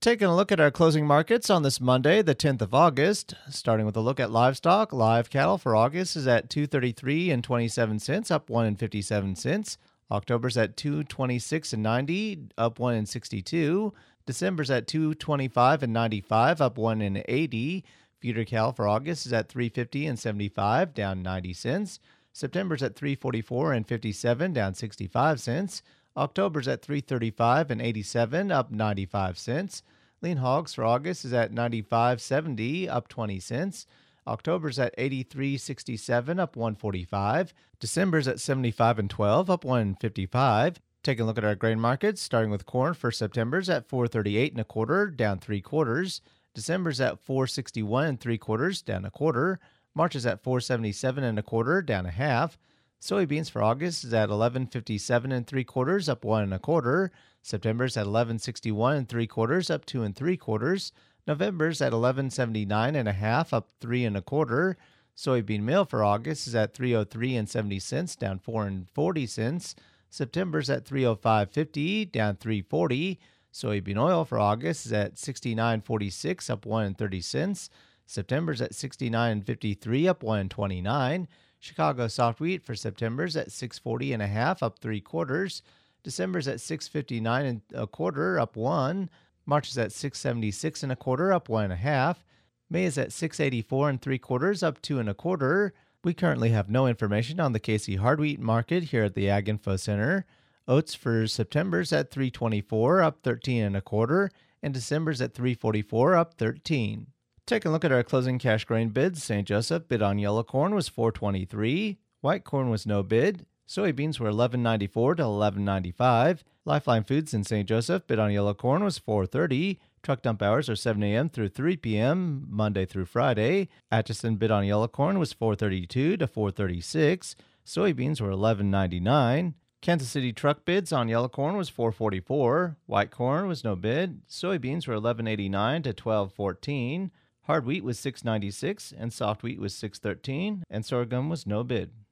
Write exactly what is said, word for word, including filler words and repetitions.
Taking a look at our closing markets on this Monday, the tenth of August. Starting with a look at livestock, live cattle for August is at two thirty-three and twenty-seven cents, up one and fifty-seven cents. October's at two twenty-six and ninety, up one and sixty-two. December's at two twenty-five and ninety-five, up one and eighty. Feeder cattle for August is at three fifty and seventy-five, down ninety cents. September's at three forty-four and fifty-seven, down sixty-five cents. October's at three thirty-five and eighty-seven, up ninety-five cents. Lean hogs for August is at ninety-five seventy, up twenty cents. October's at eighty-three sixty-seven, up one forty-five. December's at seventy-five and twelve, up one fifty-five. Taking a look at our grain markets, starting with corn for September's at four thirty-eight and a quarter, down three quarters. December's at four sixty-one and three quarters, down a quarter. March is at four seventy-seven and a quarter, down a half. Soybeans for August is at eleven fifty-seven and three quarters, up one and a quarter. September's at eleven sixty-one and three quarters, up two and three quarters. November's at eleven seventy-nine and a half, up three and a quarter. Soybean meal for August is at three oh three and seventy cents, down four and forty cents. September's at three oh five fifty, down three forty. Soybean oil for August is at sixty-nine forty-six, up one and thirty cents. September's at sixty-nine fifty-three, up one and twenty-nine. Chicago soft wheat for September's at six forty and a half, up three quarters. December's at six fifty-nine and a quarter, up one. March is at six seventy-six and a quarter, up one and a half. May is at six eighty-four and three quarters, up two and a quarter. We currently have no information on the K C hard wheat market here at the Ag Info Center. Oats for September's at three twenty-four, up thirteen and a quarter, and December's at three forty-four, up thirteen. Taking a look at our closing cash grain bids, Saint Joseph bid on yellow corn was four twenty-three, white corn was no bid, soybeans were eleven ninety-four to eleven ninety-five, Lifeline Foods in Saint Joseph bid on yellow corn was four thirty, truck dump hours are seven a.m. through three p.m. Monday through Friday. Atchison bid on yellow corn was four thirty-two to four thirty-six, soybeans were eleven ninety-nine. Kansas City truck bids on yellow corn was four forty-four, white corn was no bid, soybeans were eleven eighty-nine to twelve fourteen. Hard wheat was six ninety-six, and soft wheat was six thirteen, and sorghum was no bid.